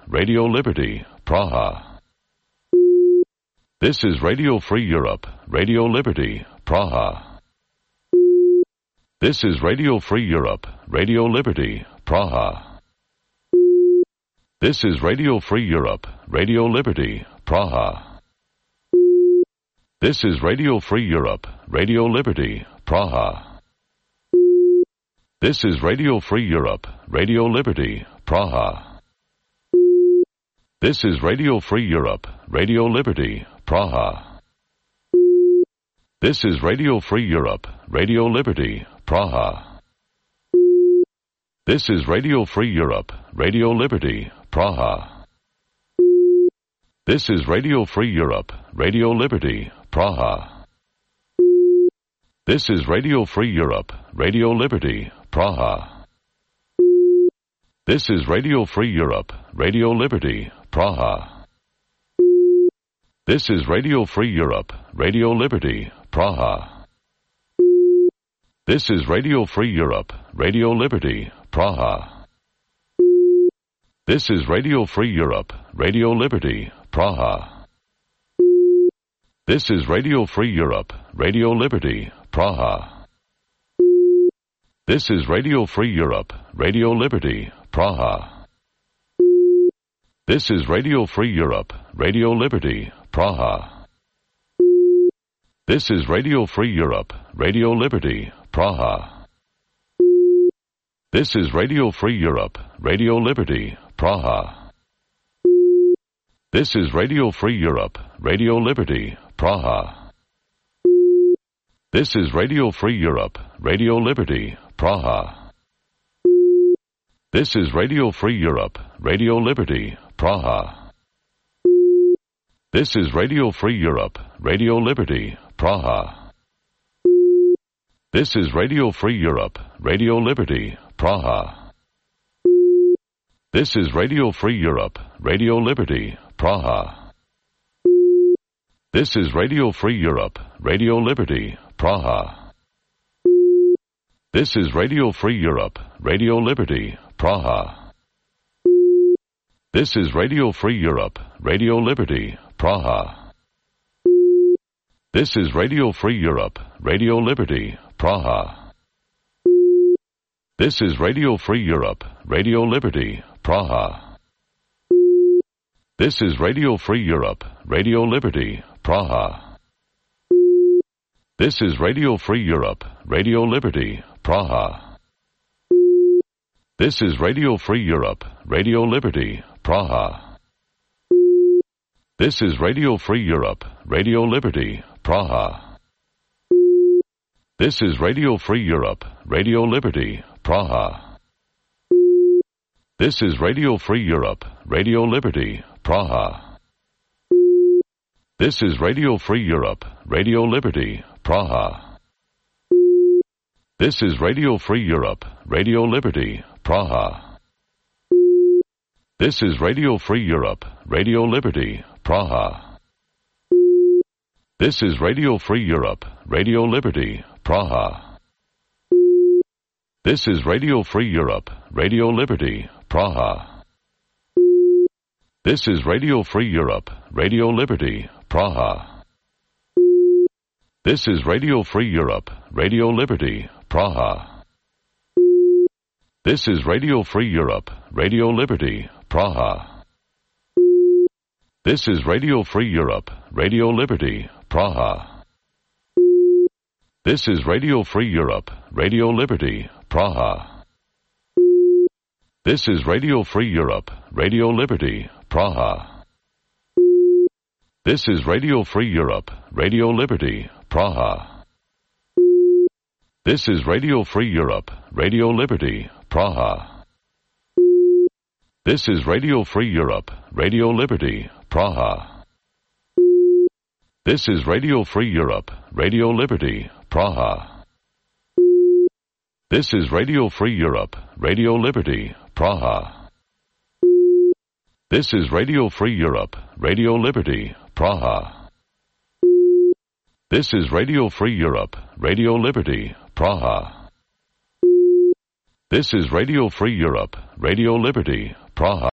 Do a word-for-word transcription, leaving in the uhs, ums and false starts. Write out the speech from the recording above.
Radio Liberty, Praha. This is Radio Free Europe, Radio Liberty, Praha. This is Radio Free Europe, Radio Liberty, Praha. This is Radio Free Europe, Radio Liberty, Praha. This is Radio Free Europe, Radio Liberty, Praha. This is Radio Free Europe, Radio Liberty, Praha. This is Radio Free Europe, Radio Liberty, Praha. This is Radio Free Europe, Radio Liberty, Praha. This is Radio Free Europe, Radio Liberty, Praha. This is Radio Free Europe, Radio Liberty, Praha. This is Radio Free Europe, Radio Liberty, Praha. This is Radio Free Europe, Radio Liberty, Praha. This is Radio Free Europe, Radio Liberty, Praha. This is Radio Free Europe, Radio Liberty, Praha. This is Radio Free Europe, Radio Liberty, Praha. This is Radio Free Europe, Radio Liberty, Praha. This is Radio Free Europe, Radio Liberty, Praha. This is Radio Free Europe, Radio Liberty, Praha. This is Radio Free Europe, Radio Liberty, Praha. This is Radio Free Europe, Radio Liberty, Praha. This is Radio Free Europe, Radio Liberty, Praha. This is Radio Free Europe, Radio Liberty, Praha. This is Radio Free Europe, Radio Liberty, Praha. This is Radio Free Europe, Radio Liberty, Praha. This is Radio Free Europe, Radio Liberty, Praha. This is Radio Free Europe, Radio Liberty, Praha. This is Radio Free Europe, Radio Liberty, Praha. This is Radio Free Europe, Radio Liberty, Praha. This is Radio Free Europe, Radio Liberty, Praha. This is Radio Free Europe, Radio Liberty, Praha. This is Radio Free Europe, Radio Liberty, Praha. This is Radio Free Europe, Radio Liberty, Praha. This is Radio Free Europe, Radio Liberty, Praha. This is Radio Free Europe, Radio Liberty, Praha. This is Radio Free Europe, Radio Liberty, Praha. This is Radio Free Europe, Radio Liberty, Praha. This is Radio Free Europe, Radio Liberty, Praha. This is Radio Free Europe, Radio Liberty, Praha. This is Radio Free Europe, Radio Liberty, Praha. This is Radio Free Europe, Radio Liberty, Praha. This is Radio Free Europe, Radio Liberty, Praha. This is Radio Free Europe, Radio Liberty, Praha. This is Radio Free Europe, Radio Liberty, Praha. This is Radio Free Europe, Radio Liberty, Praha. This is Radio Free Europe, Radio Liberty, Praha. This is Radio Free Europe, Radio Liberty, Praha. This is Radio Free Europe, Radio Liberty, Praha. This is Radio Free Europe, Radio Liberty, Praha. This is Radio Free Europe, Radio Liberty, Praha. This is Radio Free Europe, Radio Liberty, Praha. This is Radio Free Europe, Radio Liberty, Praha. This is Radio Free Europe, Radio Liberty, Praha. This is Radio Free Europe, Radio Liberty, Praha. This is Radio Free Europe, Radio Liberty, Praha. This is Radio Free Europe, Radio Liberty, Praha. This is Radio Free Europe, Radio Liberty, Praha.